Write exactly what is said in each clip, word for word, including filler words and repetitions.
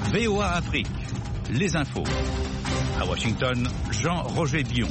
V O A Afrique, les infos. À Washington, Jean-Roger Bion.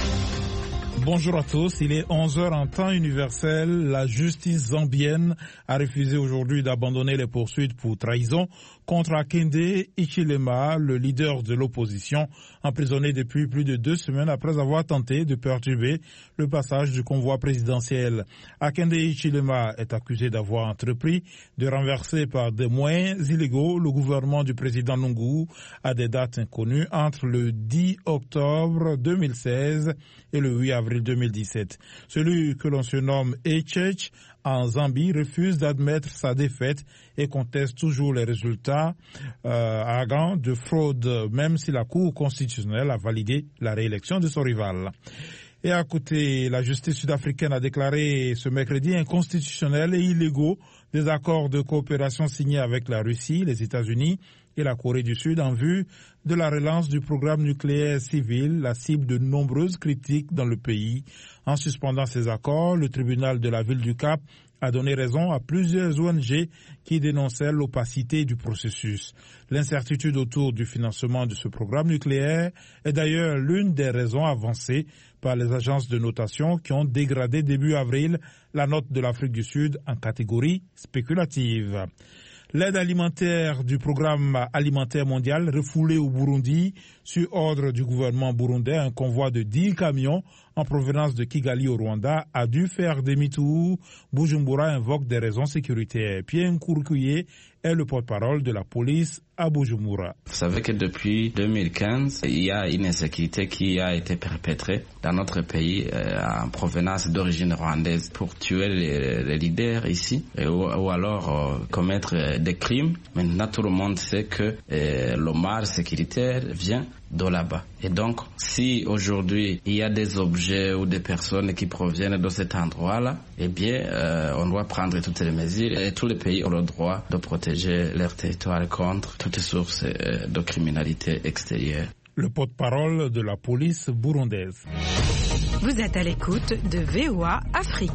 Bonjour à tous, il est onze heures en temps universel. La justice zambienne a refusé aujourd'hui d'abandonner les poursuites pour trahison contre Hakainde Hichilema, le leader de l'opposition, emprisonné depuis plus de deux semaines après avoir tenté de perturber le passage du convoi présidentiel. Hakainde Hichilema est accusé d'avoir entrepris de renverser par des moyens illégaux le gouvernement du président Lungu à des dates inconnues entre le dix octobre deux mille seize et le huit avril deux mille dix-sept. Celui que l'on surnomme Echech en Zambie refuse d'admettre sa défaite et conteste toujours les résultats euh, arrogants de fraude, même si la Cour constitutionnelle a validé la réélection de son rival. Et à côté, la justice sud-africaine a déclaré ce mercredi inconstitutionnels et illégaux des accords de coopération signés avec la Russie, les États-Unis et la Corée du Sud en vue de la relance du programme nucléaire civil, la cible de nombreuses critiques dans le pays. En suspendant ces accords, le tribunal de la ville du Cap a donné raison à plusieurs O N G qui dénonçaient l'opacité du processus. L'incertitude autour du financement de ce programme nucléaire est d'ailleurs l'une des raisons avancées par les agences de notation qui ont dégradé début avril la note de l'Afrique du Sud en catégorie spéculative. L'aide alimentaire du programme alimentaire mondial refoulée au Burundi sur ordre du gouvernement burundais, un convoi de dix camions en provenance de Kigali au Rwanda a dû faire demi-tour. Bujumbura invoque des raisons sécuritaires. Pierre Nkourkouye est le porte-parole de la police à Bujumbura. Vous savez que depuis deux mille quinze, il y a une insécurité qui a été perpétrée dans notre pays euh, en provenance d'origine rwandaise pour tuer les, les leaders ici et, ou, ou alors euh, commettre euh, des crimes. Maintenant, tout le monde sait que euh, le mal sécuritaire vient de là-bas. Et donc, si aujourd'hui il y a des objets ou des personnes qui proviennent de cet endroit-là, eh bien, euh, on doit prendre toutes les mesures et tous les pays ont le droit de protéger leur territoire contre toutes sources euh, de criminalité extérieure. Le porte-parole de la police burundaise. Vous êtes à l'écoute de V O A Afrique.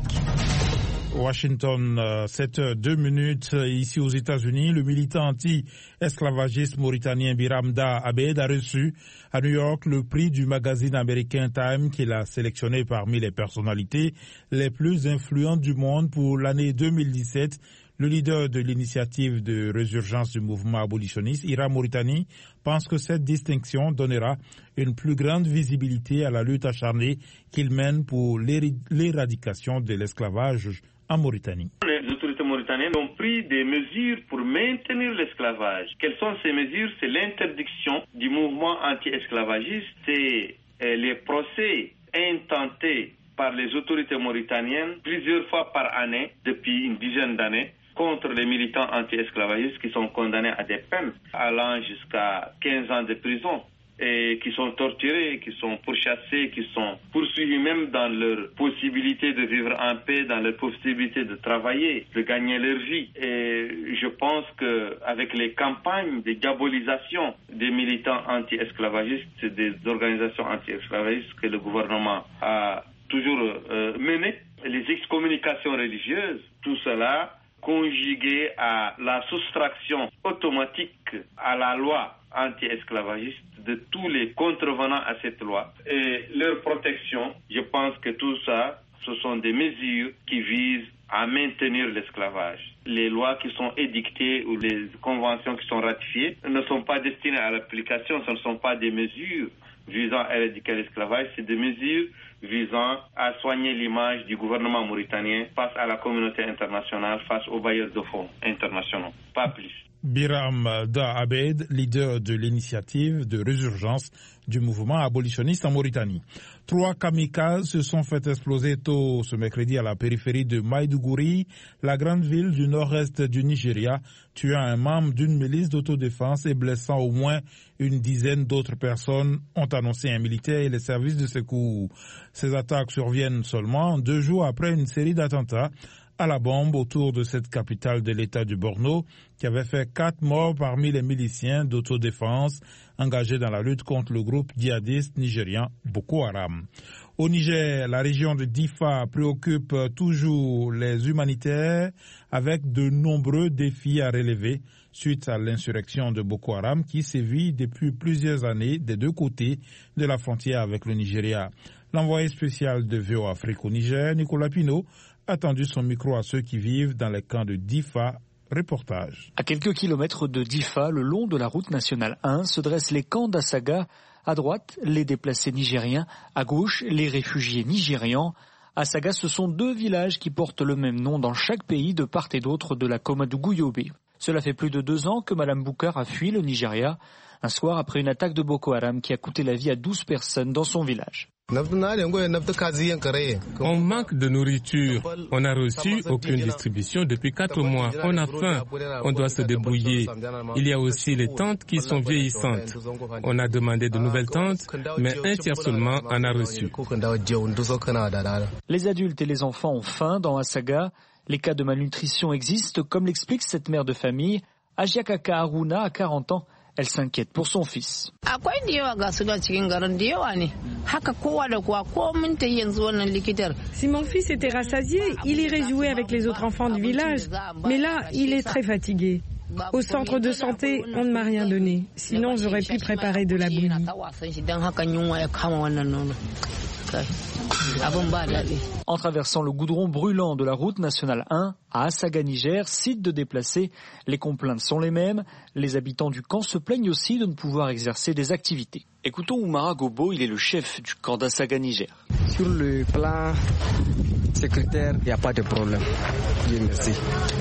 Washington, sept heures deux minutes. Ici aux États-Unis, le militant anti-esclavagiste mauritanien Biramda Abed a reçu à New York le prix du magazine américain Time qu'il a sélectionné parmi les personnalités les plus influentes du monde pour l'année deux mille dix-sept. Le leader de l'initiative de résurgence du mouvement abolitionniste, Ira Mauritani, pense que cette distinction donnera une plus grande visibilité à la lutte acharnée qu'il mène pour l'éradication de l'esclavage en Mauritanie. Les autorités mauritaniennes ont pris des mesures pour maintenir l'esclavage. Quelles sont ces mesures? C'est l'interdiction du mouvement anti-esclavagiste, c'est les procès intentés par les autorités mauritaniennes plusieurs fois par année depuis une dizaine d'années contre les militants anti-esclavagistes qui sont condamnés à des peines allant jusqu'à quinze ans de prison et qui sont torturés, qui sont pourchassés, qui sont poursuivis même dans leur possibilité de vivre en paix, dans leur possibilité de travailler, de gagner leur vie. Et je pense qu'avec les campagnes de diabolisation des militants anti-esclavagistes, des organisations anti-esclavagistes que le gouvernement a toujours euh, menées, les excommunications religieuses, tout cela conjugué à la soustraction automatique à la loi anti-esclavagiste de tous les contrevenants à cette loi et leur protection, je pense que tout ça, ce sont des mesures qui visent à maintenir l'esclavage. Les lois qui sont édictées ou les conventions qui sont ratifiées ne sont pas destinées à l'application, ce ne sont pas des mesures visant à éradiquer l'esclavage, c'est des mesures visant à soigner l'image du gouvernement mauritanien face à la communauté internationale, face aux bailleurs de fonds internationaux, pas plus. Biram Da Abed, leader de l'initiative de résurgence du mouvement abolitionniste en Mauritanie. Trois kamikazes se sont fait exploser tôt ce mercredi à la périphérie de Maïdougouri, la grande ville du nord-est du Nigeria, tuant un membre d'une milice d'autodéfense et blessant au moins une dizaine d'autres personnes, ont annoncé un militaire et les services de secours. Ces attaques surviennent seulement deux jours après une série d'attentats à la bombe autour de cette capitale de l'État du Borno, qui avait fait quatre morts parmi les miliciens d'autodéfense engagés dans la lutte contre le groupe djihadiste nigérian Boko Haram. Au Niger, la région de Difa préoccupe toujours les humanitaires avec de nombreux défis à relever, suite à l'insurrection de Boko Haram qui sévit depuis plusieurs années des deux côtés de la frontière avec le Nigeria. L'envoyé spécial de V O A Afrique au Niger, Nicolas Pinault, a tendu son micro à ceux qui vivent dans les camps de Difa. Reportage. À quelques kilomètres de Difa, le long de la route nationale un, se dressent les camps d'Asaga. À droite, les déplacés nigériens. À gauche, les réfugiés nigérians. Asaga, ce sont deux villages qui portent le même nom dans chaque pays de part et d'autre de la Komadougou Yobe. Cela fait plus de deux ans que Mme Boukar a fui le Nigeria, un soir après une attaque de Boko Haram qui a coûté la vie à douze personnes dans son village. On manque de nourriture. On n'a reçu aucune distribution depuis quatre mois. On a faim. On doit se débrouiller. Il y a aussi les tentes qui sont vieillissantes. On a demandé de nouvelles tentes, mais un tiers seulement en a reçu. Les adultes et les enfants ont faim dans Asaga. Les cas de malnutrition existent, comme l'explique cette mère de famille. Ajiakaka Aruna a quarante ans. Elle s'inquiète pour son fils. Si mon fils était rassasié, il irait jouer avec les autres enfants du village. Mais là, il est très fatigué. Au centre de santé, on ne m'a rien donné. Sinon, j'aurais pu préparer de la bouillie. En traversant le goudron brûlant de la route nationale un à Asaga, Niger, site de déplacés, les complaintes sont les mêmes. Les habitants du camp se plaignent aussi de ne pouvoir exercer des activités. Écoutons Oumara Gobo, il est le chef du camp d'Asaga, Niger. Sur le plan sécuritaire, il n'y a pas de problème. Dieu merci.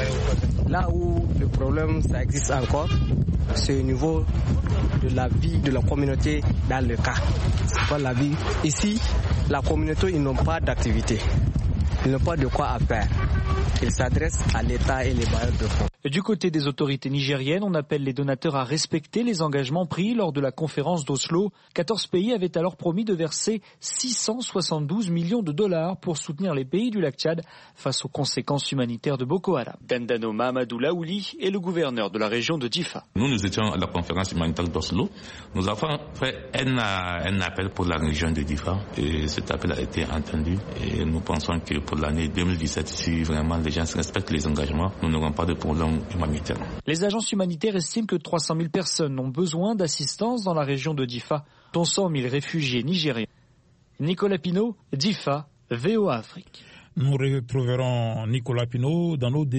Là où le problème, ça existe encore, c'est au niveau de la vie de la communauté dans le cas. C'est pas la vie. Ici, la communauté, ils n'ont pas d'activité. Ils n'ont pas de quoi à faire. Ils s'adressent à l'État et les bailleurs de fonds. Du côté des autorités nigériennes, on appelle les donateurs à respecter les engagements pris lors de la conférence d'Oslo. quatorze pays avaient alors promis de verser six cent soixante-douze millions de dollars pour soutenir les pays du lac Tchad face aux conséquences humanitaires de Boko Haram. Dandano Mahamadou Laouli est le gouverneur de la région de Difa. Nous, nous étions à la conférence humanitaire d'Oslo. Nous avons fait un, un appel pour la région de Difa et cet appel a été entendu. Et nous pensons que pour l'année deux mille dix-sept, si vraiment les gens respectent les engagements, nous n'aurons pas de problème humanitaire. Les agences humanitaires estiment que trois cent mille personnes ont besoin d'assistance dans la région de Difa, dont cent mille réfugiés nigériens. Nicolas Pinault, Difa, V O A Afrique. Nous retrouverons Nicolas Pinault dans nos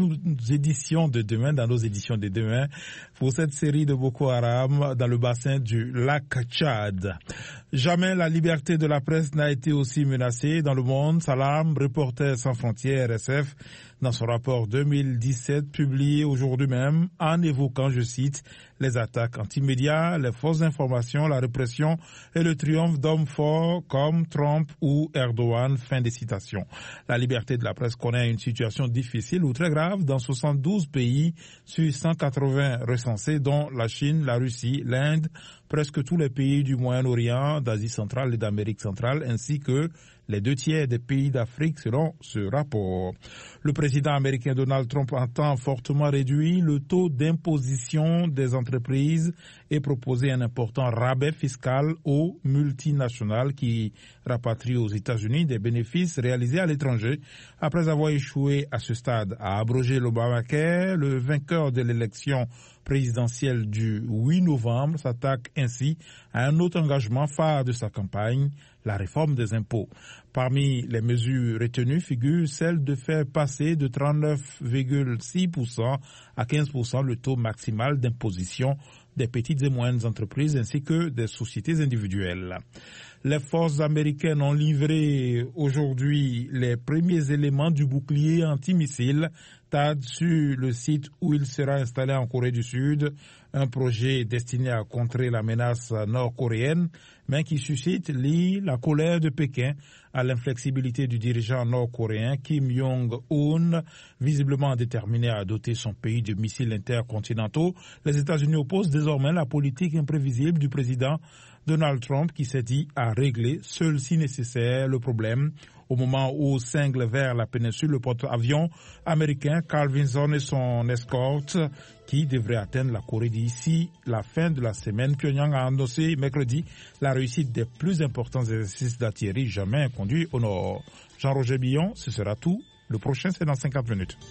éditions de demain, dans nos éditions de demain, pour cette série de Boko Haram dans le bassin du lac Tchad. Jamais la liberté de la presse n'a été aussi menacée dans le monde. Salam, Reporters sans frontières, R S F, dans son rapport deux mille dix-sept publié aujourd'hui même, en évoquant, je cite, les attaques anti-médias, les fausses informations, la répression et le triomphe d'hommes forts comme Trump ou Erdogan. Fin des citations. La liberté de la presse connaît une situation difficile ou très grave dans soixante-douze pays sur cent quatre-vingts recensés, dont la Chine, la Russie, l'Inde, presque tous les pays du Moyen-Orient, d'Asie centrale et d'Amérique centrale, ainsi que les deux tiers des pays d'Afrique selon ce rapport. Le président américain Donald Trump entend fortement réduire le taux d'imposition des entreprises et proposer un important rabais fiscal aux multinationales qui rapatrient aux États-Unis des bénéfices réalisés à l'étranger. Après avoir échoué à ce stade à abroger l'Obamacare, le vainqueur de l'élection présidentielle du huit novembre s'attaque ainsi à un autre engagement phare de sa campagne, la réforme des impôts. Parmi les mesures retenues figure celle de faire passer de trente-neuf virgule six pour cent à quinze pour cent le taux maximal d'imposition des petites et moyennes entreprises ainsi que des sociétés individuelles. Les forces américaines ont livré aujourd'hui les premiers éléments du bouclier antimissile T A D sur le site où il sera installé en Corée du Sud, un projet destiné à contrer la menace nord-coréenne, mais qui suscite la colère de Pékin à l'inflexibilité du dirigeant nord-coréen Kim Jong-un, visiblement déterminé à doter son pays de missiles intercontinentaux. Les États-Unis opposent désormais la politique imprévisible du président Donald Trump qui s'est dit à régler, seul si nécessaire, le problème. Au moment où cingle vers la péninsule le porte-avions américain Carl Vinson et son escorte qui devrait atteindre la Corée d'ici la fin de la semaine. Pyongyang a annoncé mercredi la réussite des plus importants exercices d'artillerie jamais conduits au nord. Jean-Roger Billon, ce sera tout. Le prochain, c'est dans cinquante minutes.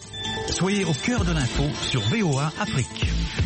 Soyez au cœur de l'info sur V O A Afrique.